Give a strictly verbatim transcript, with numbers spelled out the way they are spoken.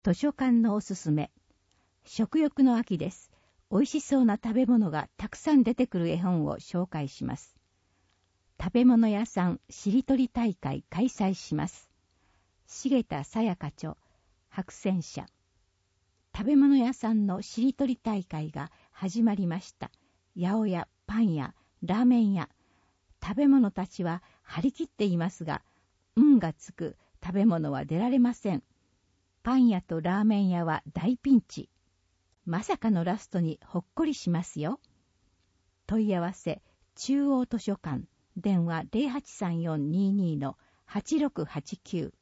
図書館のおすすめ。食欲の秋です。美味しそうな食べ物がたくさん出てくる絵本を紹介します。食べ物屋さんしりとり大会開催します。重田さやか著、白泉社。食べ物屋さんのしりとり大会が始まりました。八百屋、パン屋、ラーメン屋。食べ物たちは張り切っていますが、運がつく食べ物は出られません。パン屋とラーメン屋は大ピンチ。まさかのラストにほっこりしますよ。問い合わせ、中央図書館、電話 ゼロはちさんよんにーにーのはちろくはちきゅう。